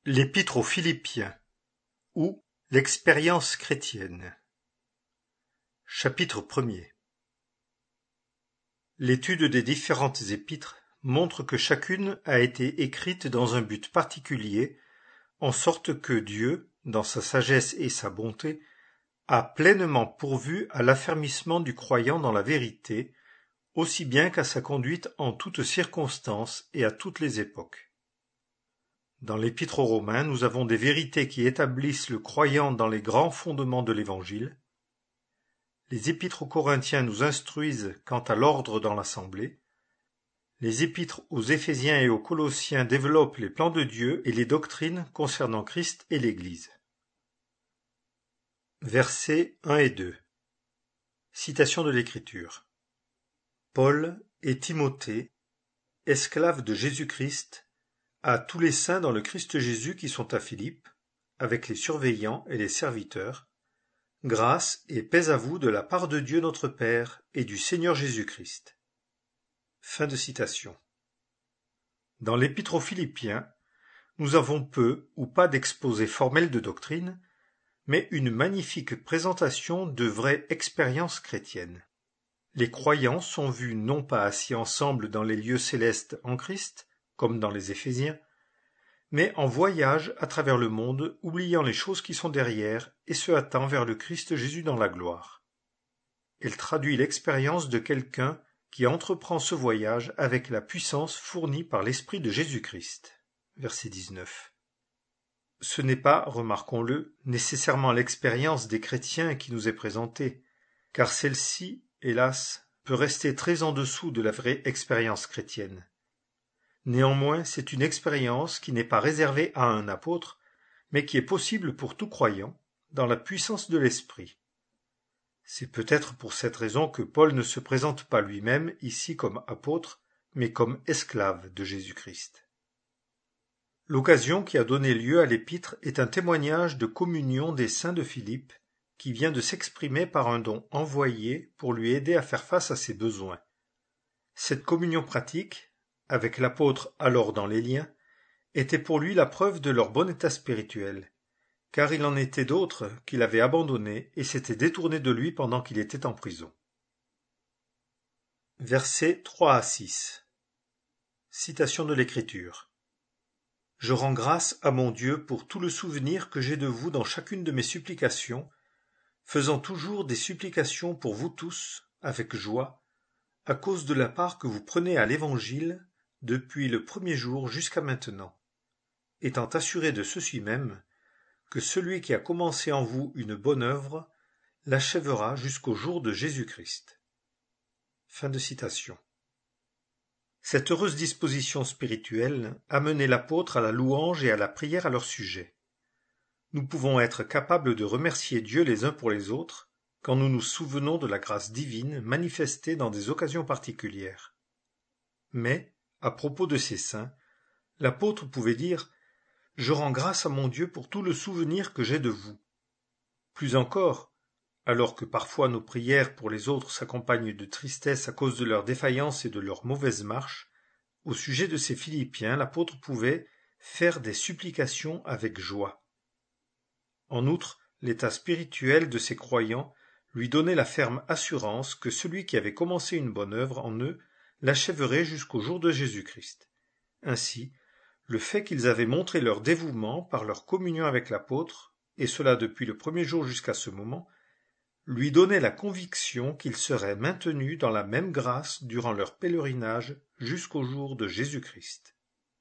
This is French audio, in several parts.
L'Épître aux Philippiens ou l'expérience chrétienne. Chapitre 1er. L'étude des différentes épîtres montre que chacune a été écrite dans un but particulier, en sorte que Dieu, dans sa sagesse et sa bonté, a pleinement pourvu à l'affermissement du croyant dans la vérité, aussi bien qu'à sa conduite en toutes circonstances et à toutes les époques. Dans l'Épître aux Romains, nous avons des vérités qui établissent le croyant dans les grands fondements de l'Évangile. Les Épîtres aux Corinthiens nous instruisent quant à l'ordre dans l'assemblée. Les Épîtres aux Éphésiens et aux Colossiens développent les plans de Dieu et les doctrines concernant Christ et l'Église. Versets 1 et 2. Citation de l'Écriture. Paul et Timothée, esclaves de Jésus-Christ, à tous les saints dans le Christ Jésus qui sont à Philippe, avec les surveillants et les serviteurs, grâce et paix à vous de la part de Dieu notre Père et du Seigneur Jésus-Christ. Fin de citation. Dans l'Épître aux Philippiens, nous avons peu ou pas d'exposé formel de doctrine, mais une magnifique présentation de vraies expériences chrétiennes. Les croyants sont vus non pas assis ensemble dans les lieux célestes en Christ, comme dans les Éphésiens, mais en voyage à travers le monde, oubliant les choses qui sont derrière et se hâtant vers le Christ Jésus dans la gloire. Elle traduit l'expérience de quelqu'un qui entreprend ce voyage avec la puissance fournie par l'Esprit de Jésus-Christ. Verset 19. Ce n'est pas, remarquons-le, nécessairement l'expérience des chrétiens qui nous est présentée, car celle-ci, hélas, peut rester très en dessous de la vraie expérience chrétienne. Néanmoins, c'est une expérience qui n'est pas réservée à un apôtre, mais qui est possible pour tout croyant, dans la puissance de l'Esprit. C'est peut-être pour cette raison que Paul ne se présente pas lui-même ici comme apôtre, mais comme esclave de Jésus-Christ. L'occasion qui a donné lieu à l'épître est un témoignage de communion des saints de Philippe, qui vient de s'exprimer par un don envoyé pour lui aider à faire face à ses besoins. Cette communion pratique, avec l'apôtre alors dans les liens, était pour lui la preuve de leur bon état spirituel, car il en était d'autres qui l'avaient abandonné et s'étaient détournés de lui pendant qu'il était en prison. Versets 3 à 6. Citation de l'Écriture. Je rends grâce à mon Dieu pour tout le souvenir que j'ai de vous dans chacune de mes supplications, faisant toujours des supplications pour vous tous, avec joie, à cause de la part que vous prenez à l'Évangile, depuis le premier jour jusqu'à maintenant, étant assuré de ceci même, que celui qui a commencé en vous une bonne œuvre l'achèvera jusqu'au jour de Jésus-Christ. Fin de citation. Cette heureuse disposition spirituelle a mené l'apôtre à la louange et à la prière à leur sujet. Nous pouvons être capables de remercier Dieu les uns pour les autres quand nous nous souvenons de la grâce divine manifestée dans des occasions particulières. Mais, à propos de ces saints, l'apôtre pouvait dire « Je rends grâce à mon Dieu pour tout le souvenir que j'ai de vous ». Plus encore, alors que parfois nos prières pour les autres s'accompagnent de tristesse à cause de leur défaillance et de leur mauvaise marche, au sujet de ces Philippiens, l'apôtre pouvait faire des supplications avec joie. En outre, l'état spirituel de ces croyants lui donnait la ferme assurance que celui qui avait commencé une bonne œuvre en eux l'achèverait jusqu'au jour de Jésus-Christ. Ainsi, le fait qu'ils avaient montré leur dévouement par leur communion avec l'apôtre, et cela depuis le premier jour jusqu'à ce moment, lui donnait la conviction qu'ils seraient maintenus dans la même grâce durant leur pèlerinage jusqu'au jour de Jésus-Christ.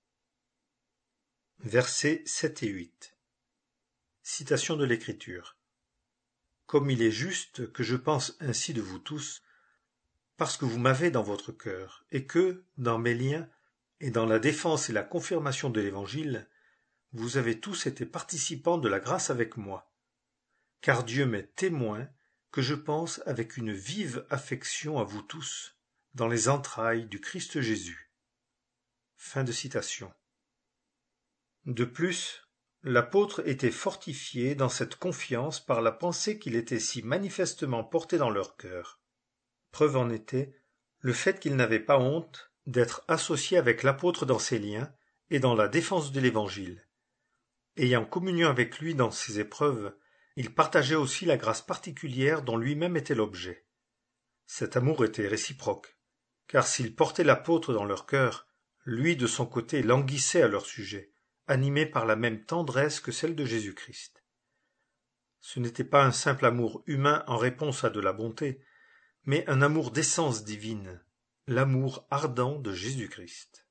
Versets 7 et 8. Citation de l'Écriture. Comme il est juste que je pense ainsi de vous tous, parce que vous m'avez dans votre cœur, et que, dans mes liens, et dans la défense et la confirmation de l'Évangile, vous avez tous été participants de la grâce avec moi. Car Dieu m'est témoin que je pense avec une vive affection à vous tous, dans les entrailles du Christ Jésus. Fin de citation. De plus, l'apôtre était fortifié dans cette confiance par la pensée qu'il était si manifestement porté dans leur cœur. Preuve en était le fait qu'il n'avait pas honte d'être associé avec l'apôtre dans ses liens et dans la défense de l'Évangile. Ayant communion avec lui dans ses épreuves, il partageait aussi la grâce particulière dont lui-même était l'objet. Cet amour était réciproque, car s'ils portaient l'apôtre dans leur cœur, lui de son côté languissait à leur sujet, animé par la même tendresse que celle de Jésus-Christ. Ce n'était pas un simple amour humain en réponse à de la bonté, mais un amour d'essence divine, l'amour ardent de Jésus-Christ.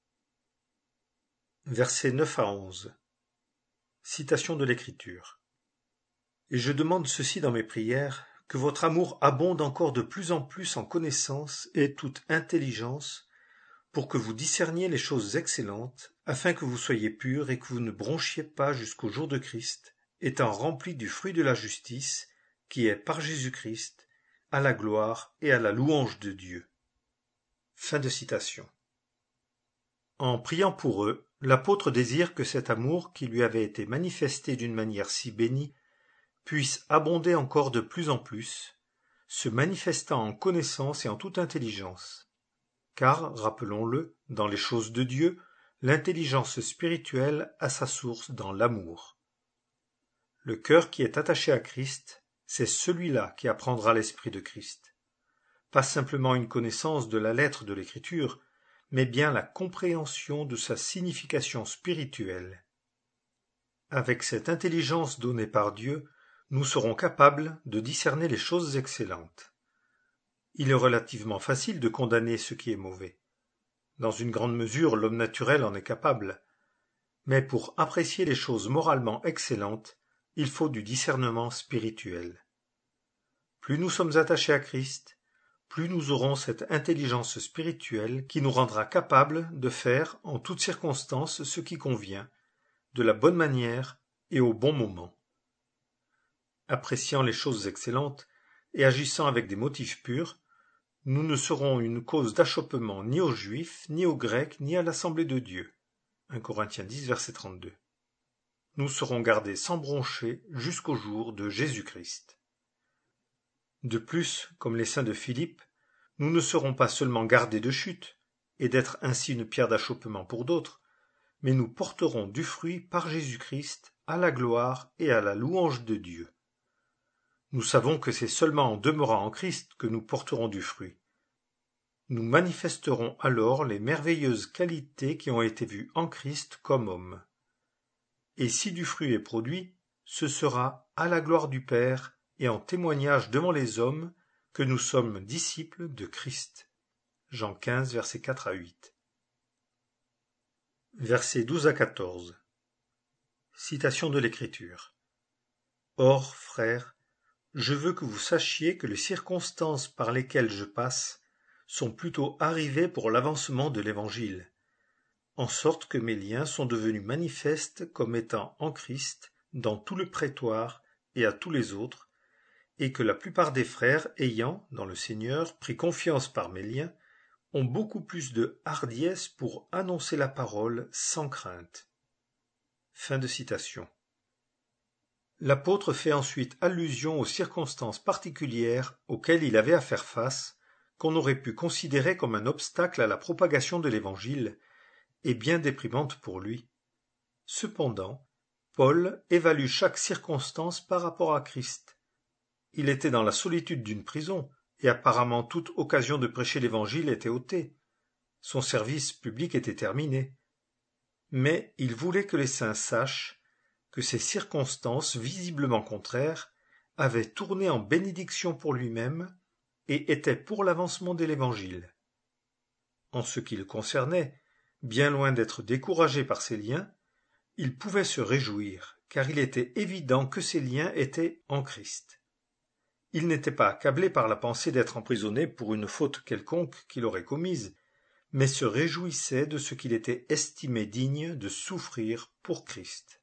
Versets 9 à 11. Citation de l'Écriture. Et je demande ceci dans mes prières, que votre amour abonde encore de plus en plus en connaissance et toute intelligence, pour que vous discerniez les choses excellentes, afin que vous soyez purs et que vous ne bronchiez pas jusqu'au jour de Christ, étant remplis du fruit de la justice, qui est par Jésus-Christ, à la gloire et à la louange de Dieu. Fin de citation. En priant pour eux, l'apôtre désire que cet amour qui lui avait été manifesté d'une manière si bénie puisse abonder encore de plus en plus, se manifestant en connaissance et en toute intelligence. Car, rappelons-le, dans les choses de Dieu, l'intelligence spirituelle a sa source dans l'amour. Le cœur qui est attaché à Christ, c'est celui-là qui apprendra l'esprit de Christ. Pas simplement une connaissance de la lettre de l'Écriture, mais bien la compréhension de sa signification spirituelle. Avec cette intelligence donnée par Dieu, nous serons capables de discerner les choses excellentes. Il est relativement facile de condamner ce qui est mauvais. Dans une grande mesure, l'homme naturel en est capable. Mais pour apprécier les choses moralement excellentes, il faut du discernement spirituel. Plus nous sommes attachés à Christ, plus nous aurons cette intelligence spirituelle qui nous rendra capables de faire en toutes circonstances ce qui convient, de la bonne manière et au bon moment. Appréciant les choses excellentes et agissant avec des motifs purs, nous ne serons une cause d'achoppement ni aux Juifs, ni aux Grecs, ni à l'Assemblée de Dieu. 1 Corinthiens 10, verset 32. Nous serons gardés sans broncher jusqu'au jour de Jésus-Christ. De plus, comme les saints de Philippe, nous ne serons pas seulement gardés de chute, et d'être ainsi une pierre d'achoppement pour d'autres, mais nous porterons du fruit par Jésus-Christ à la gloire et à la louange de Dieu. Nous savons que c'est seulement en demeurant en Christ que nous porterons du fruit. Nous manifesterons alors les merveilleuses qualités qui ont été vues en Christ comme homme. Et si du fruit est produit, ce sera à la gloire du Père et en témoignage devant les hommes que nous sommes disciples de Christ. Jean 15, versets 4 à 8. Versets 12 à 14. Citation de l'Écriture. Or, frères, je veux que vous sachiez que les circonstances par lesquelles je passe sont plutôt arrivées pour l'avancement de l'Évangile, en sorte que mes liens sont devenus manifestes comme étant en Christ dans tout le prétoire et à tous les autres, et que la plupart des frères ayant, dans le Seigneur, pris confiance par mes liens, ont beaucoup plus de hardiesse pour annoncer la parole sans crainte. Fin de citation. L'apôtre fait ensuite allusion aux circonstances particulières auxquelles il avait à faire face, qu'on aurait pu considérer comme un obstacle à la propagation de l'Évangile, et bien déprimantes pour lui. Cependant, Paul évalue chaque circonstance par rapport à Christ. Il était dans la solitude d'une prison, et apparemment toute occasion de prêcher l'Évangile était ôtée. Son service public était terminé. Mais il voulait que les saints sachent que ces circonstances visiblement contraires avaient tourné en bénédiction pour lui-même et étaient pour l'avancement de l'Évangile. En ce qui le concernait, bien loin d'être découragé par ses liens, il pouvait se réjouir, car il était évident que ces liens étaient en Christ. Il n'était pas accablé par la pensée d'être emprisonné pour une faute quelconque qu'il aurait commise, mais se réjouissait de ce qu'il était estimé digne de souffrir pour Christ.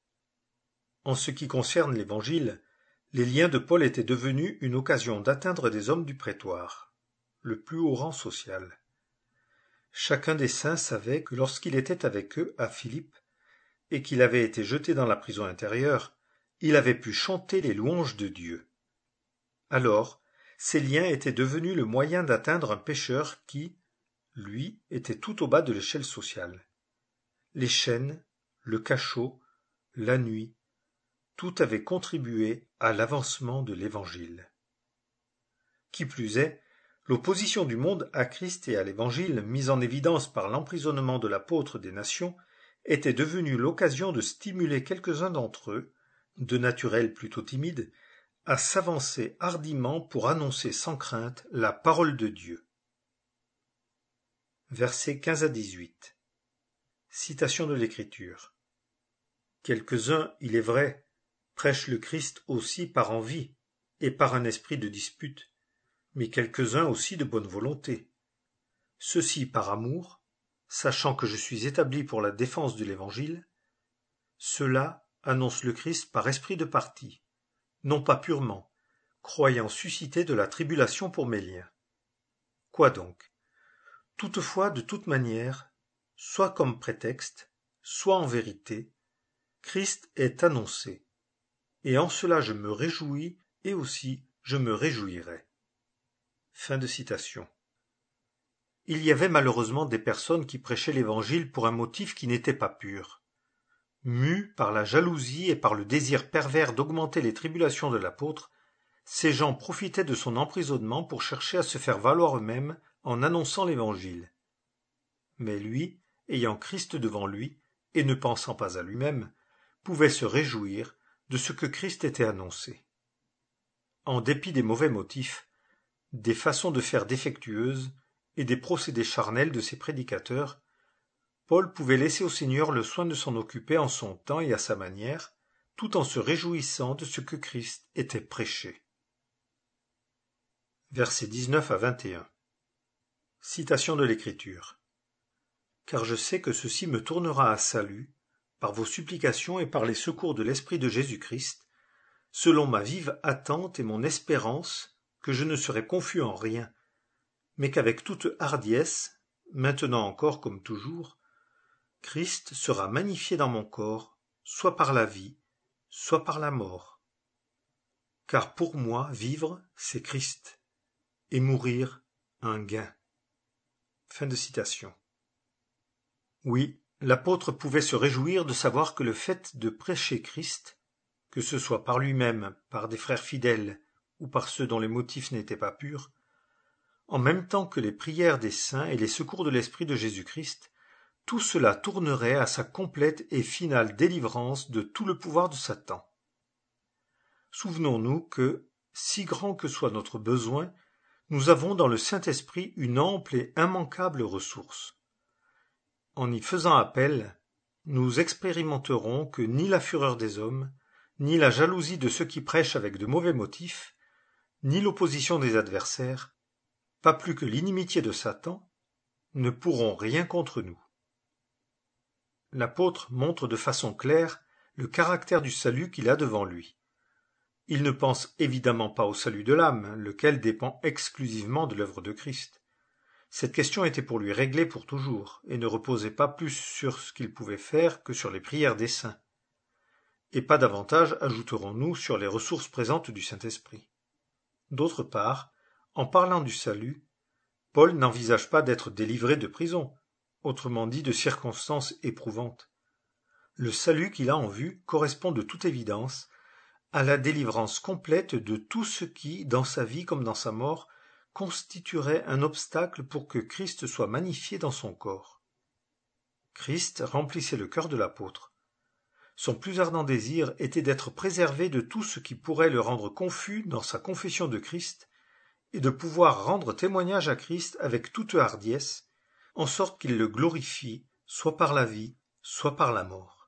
En ce qui concerne l'Évangile, les liens de Paul étaient devenus une occasion d'atteindre des hommes du prétoire, le plus haut rang social. Chacun des saints savait que lorsqu'il était avec eux à Philippe, et qu'il avait été jeté dans la prison intérieure, il avait pu chanter les louanges de Dieu. Alors, ces liens étaient devenus le moyen d'atteindre un pécheur qui, lui, était tout au bas de l'échelle sociale. Les chaînes, le cachot, la nuit, tout avait contribué à l'avancement de l'Évangile. Qui plus est, l'opposition du monde à Christ et à l'Évangile, mise en évidence par l'emprisonnement de l'apôtre des nations, était devenue l'occasion de stimuler quelques-uns d'entre eux, de naturel plutôt timide, à s'avancer hardiment pour annoncer sans crainte la parole de Dieu. Versets 15 à 18. Citation de l'Écriture. Quelques-uns, il est vrai, prêchent le Christ aussi par envie et par un esprit de dispute, mais quelques-uns aussi de bonne volonté. Ceux-ci par amour, sachant que je suis établi pour la défense de l'Évangile. Ceux-là annoncent le Christ par esprit de parti, non pas purement, croyant susciter de la tribulation pour mes liens. Quoi donc? Toutefois, de toute manière, soit comme prétexte, soit en vérité, Christ est annoncé, et en cela je me réjouis et aussi je me réjouirai. Fin de citation. Il y avait malheureusement des personnes qui prêchaient l'Évangile pour un motif qui n'était pas pur. Mus par la jalousie et par le désir pervers d'augmenter les tribulations de l'apôtre, ces gens profitaient de son emprisonnement pour chercher à se faire valoir eux-mêmes en annonçant l'Évangile. Mais lui, ayant Christ devant lui, et ne pensant pas à lui-même, pouvait se réjouir de ce que Christ était annoncé. En dépit des mauvais motifs, des façons de faire défectueuses et des procédés charnels de ses prédicateurs, Paul pouvait laisser au Seigneur le soin de s'en occuper en son temps et à sa manière, tout en se réjouissant de ce que Christ était prêché. Versets 19 à 21. Citation de l'Écriture. Car je sais que ceci me tournera à salut, par vos supplications et par les secours de l'Esprit de Jésus-Christ, selon ma vive attente et mon espérance, que je ne serai confus en rien, mais qu'avec toute hardiesse, maintenant encore comme toujours, Christ sera magnifié dans mon corps, soit par la vie, soit par la mort. Car pour moi, vivre, c'est Christ, et mourir, un gain. Fin de citation. Oui, l'apôtre pouvait se réjouir de savoir que le fait de prêcher Christ, que ce soit par lui-même, par des frères fidèles, ou par ceux dont les motifs n'étaient pas purs, en même temps que les prières des saints et les secours de l'Esprit de Jésus-Christ, tout cela tournerait à sa complète et finale délivrance de tout le pouvoir de Satan. Souvenons-nous que, si grand que soit notre besoin, nous avons dans le Saint-Esprit une ample et immanquable ressource. En y faisant appel, nous expérimenterons que ni la fureur des hommes, ni la jalousie de ceux qui prêchent avec de mauvais motifs, ni l'opposition des adversaires, pas plus que l'inimitié de Satan, ne pourront rien contre nous. L'apôtre montre de façon claire le caractère du salut qu'il a devant lui. Il ne pense évidemment pas au salut de l'âme, lequel dépend exclusivement de l'œuvre de Christ. Cette question était pour lui réglée pour toujours, et ne reposait pas plus sur ce qu'il pouvait faire que sur les prières des saints. Et pas davantage, ajouterons-nous, sur les ressources présentes du Saint-Esprit. D'autre part, en parlant du salut, Paul n'envisage pas d'être délivré de prison, autrement dit de circonstances éprouvantes. Le salut qu'il a en vue correspond de toute évidence à la délivrance complète de tout ce qui, dans sa vie comme dans sa mort, constituerait un obstacle pour que Christ soit magnifié dans son corps. Christ remplissait le cœur de l'apôtre. Son plus ardent désir était d'être préservé de tout ce qui pourrait le rendre confus dans sa confession de Christ et de pouvoir rendre témoignage à Christ avec toute hardiesse, en sorte qu'il le glorifie, soit par la vie, soit par la mort.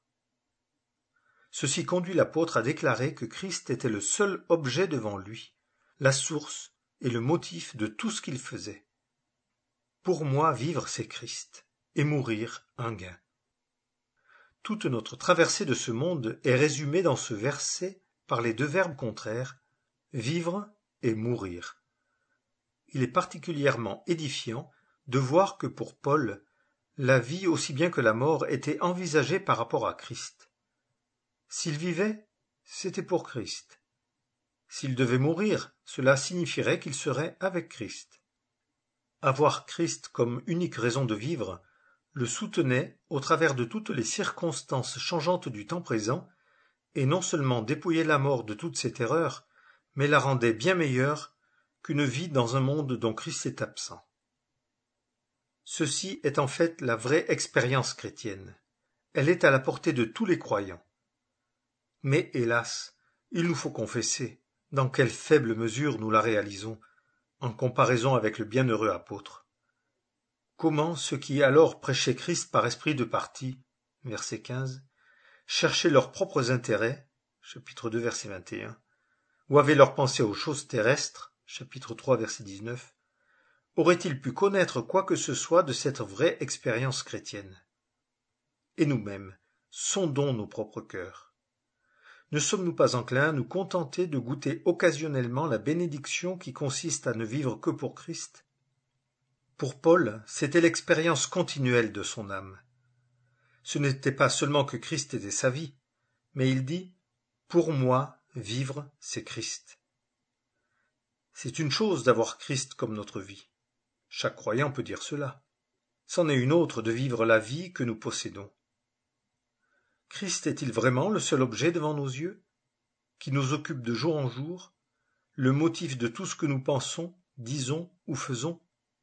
Ceci conduit l'apôtre à déclarer que Christ était le seul objet devant lui, la source et le motif de tout ce qu'il faisait. Pour moi, vivre, c'est Christ, et mourir, un gain. Toute notre traversée de ce monde est résumée dans ce verset par les deux verbes contraires, vivre et mourir. Il est particulièrement édifiant de voir que pour Paul, la vie aussi bien que la mort était envisagée par rapport à Christ. S'il vivait, c'était pour Christ. S'il devait mourir, cela signifierait qu'il serait avec Christ. Avoir Christ comme unique raison de vivre le soutenait au travers de toutes les circonstances changeantes du temps présent et non seulement dépouillait la mort de toutes ses terreurs, mais la rendait bien meilleure qu'une vie dans un monde dont Christ est absent. Ceci est en fait la vraie expérience chrétienne. Elle est à la portée de tous les croyants. Mais, hélas, il nous faut confesser dans quelle faible mesure nous la réalisons, en comparaison avec le bienheureux apôtre. Comment ceux qui alors prêchaient Christ par esprit de parti, verset 15, cherchaient leurs propres intérêts, chapitre 2, verset 21, ou avaient leur pensée aux choses terrestres, chapitre 3, verset 19, auraient-ils pu connaître quoi que ce soit de cette vraie expérience chrétienne? Et nous-mêmes, sondons nos propres cœurs. Ne sommes-nous pas enclins à nous contenter de goûter occasionnellement la bénédiction qui consiste à ne vivre que pour Christ? Pour Paul, c'était l'expérience continuelle de son âme. Ce n'était pas seulement que Christ était sa vie, mais il dit « Pour moi, vivre, c'est Christ ». C'est une chose d'avoir Christ comme notre vie. Chaque croyant peut dire cela. C'en est une autre de vivre la vie que nous possédons. Christ est-il vraiment le seul objet devant nos yeux, qui nous occupe de jour en jour, le motif de tout ce que nous pensons, disons ou faisons?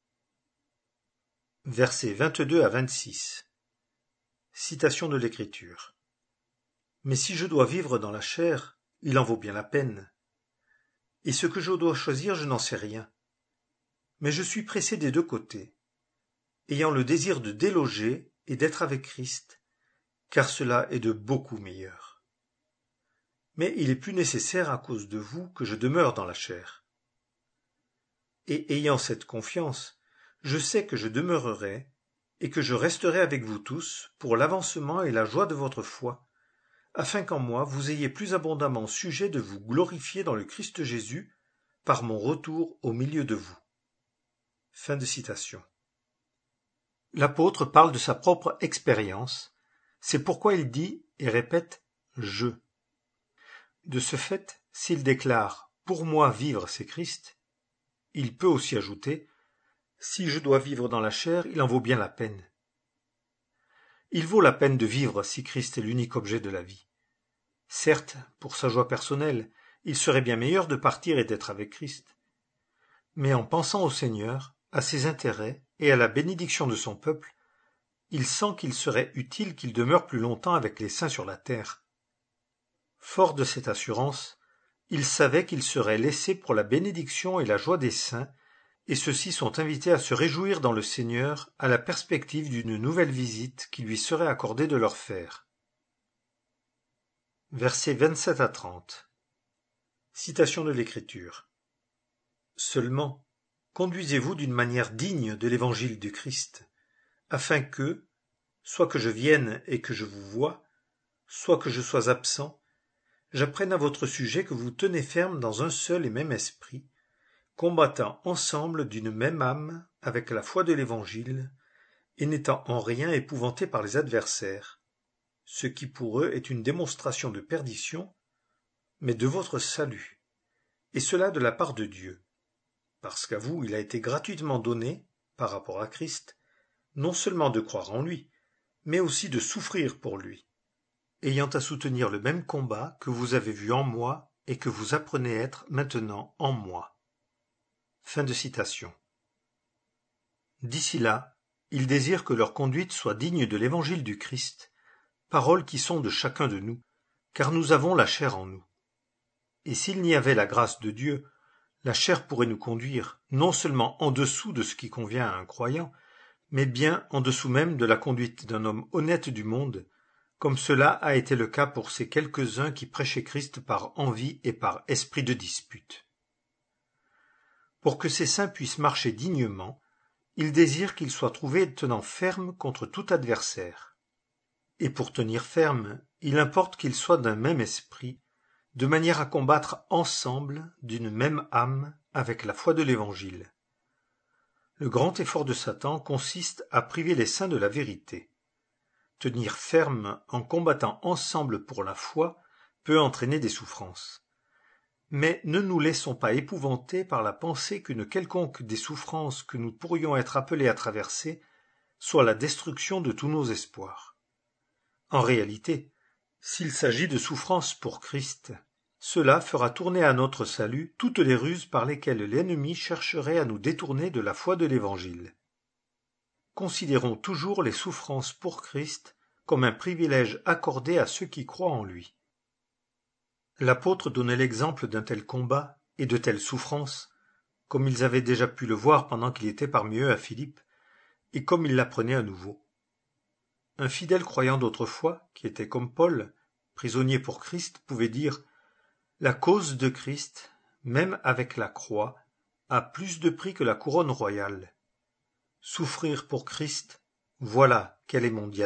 Versets 22 à 26. Citation de l'Écriture. Mais si je dois vivre dans la chair, il en vaut bien la peine. Et ce que je dois choisir, je n'en sais rien. Mais je suis pressé des deux côtés, ayant le désir de déloger et d'être avec Christ, car cela est de beaucoup meilleur. Mais il est plus nécessaire à cause de vous que je demeure dans la chair. Et ayant cette confiance, je sais que je demeurerai et que je resterai avec vous tous pour l'avancement et la joie de votre foi, afin qu'en moi vous ayez plus abondamment sujet de vous glorifier dans le Christ Jésus par mon retour au milieu de vous. Fin de citation. L'apôtre parle de sa propre expérience, c'est pourquoi il dit et répète « je ». De ce fait, s'il déclare « pour moi vivre c'est Christ », il peut aussi ajouter « si je dois vivre dans la chair, il en vaut bien la peine ». Il vaut la peine de vivre si Christ est l'unique objet de la vie. Certes, pour sa joie personnelle, il serait bien meilleur de partir et d'être avec Christ. Mais en pensant au Seigneur, à ses intérêts et à la bénédiction de son peuple, il sent qu'il serait utile qu'il demeure plus longtemps avec les saints sur la terre. Fort de cette assurance, il savait qu'il serait laissé pour la bénédiction et la joie des saints, et ceux-ci sont invités à se réjouir dans le Seigneur à la perspective d'une nouvelle visite qui lui serait accordée de leur faire. Versets 27 à 30. Citation de l'Écriture. Seulement, conduisez-vous d'une manière digne de l'évangile du Christ, afin que, soit que je vienne et que je vous voie, soit que je sois absent, j'apprenne à votre sujet que vous tenez ferme dans un seul et même esprit, combattant ensemble d'une même âme avec la foi de l'Évangile, et n'étant en rien épouvantés par les adversaires, ce qui pour eux est une démonstration de perdition, mais de votre salut, et cela de la part de Dieu, parce qu'à vous il a été gratuitement donné, par rapport à Christ, non seulement de croire en lui, mais aussi de souffrir pour lui, ayant à soutenir le même combat que vous avez vu en moi et que vous apprenez à être maintenant en moi. Fin de citation. D'ici là, ils désirent que leur conduite soit digne de l'évangile du Christ, paroles qui sont de chacun de nous, car nous avons la chair en nous. Et s'il n'y avait la grâce de Dieu, la chair pourrait nous conduire non seulement en dessous de ce qui convient à un croyant, mais bien en dessous même de la conduite d'un homme honnête du monde, comme cela a été le cas pour ces quelques-uns qui prêchaient Christ par envie et par esprit de dispute. Pour que ces saints puissent marcher dignement, il désire qu'ils soient trouvés tenant ferme contre tout adversaire. Et pour tenir ferme, il importe qu'ils soient d'un même esprit, de manière à combattre ensemble d'une même âme avec la foi de l'Évangile. Le grand effort de Satan consiste à priver les saints de la vérité. Tenir ferme en combattant ensemble pour la foi peut entraîner des souffrances. Mais ne nous laissons pas épouvanter par la pensée qu'une quelconque des souffrances que nous pourrions être appelés à traverser soit la destruction de tous nos espoirs. En réalité, S'il s'agit de souffrance pour Christ, cela fera tourner à notre salut toutes les ruses par lesquelles l'ennemi chercherait à nous détourner de la foi de l'Évangile. Considérons toujours les souffrances pour Christ comme un privilège accordé à ceux qui croient en lui. L'apôtre donnait l'exemple d'un tel combat et de telles souffrances, comme ils avaient déjà pu le voir pendant qu'il était parmi eux à Philippe, et comme il l'apprenait à nouveau. Un fidèle croyant d'autrefois, qui était comme Paul, prisonnier pour Christ, pouvait dire « La cause de Christ, même avec la croix, a plus de prix que la couronne royale. Souffrir pour Christ, voilà quel est mon diadème. »